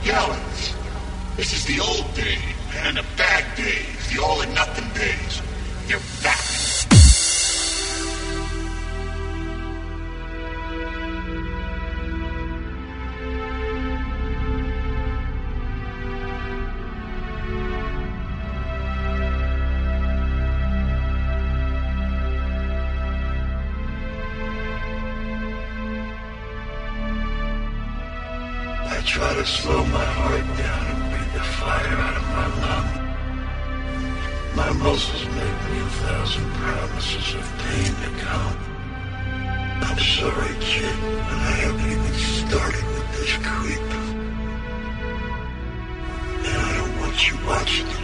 yelling. This is the old days, man, the bad days, the all or nothing days. You're back. I try to slow my heart down and breathe the fire out of my lung. My muscles make me 1,000 promises of pain to come. I'm sorry, kid, but I haven't even started with this creep. And I don't want you watching it.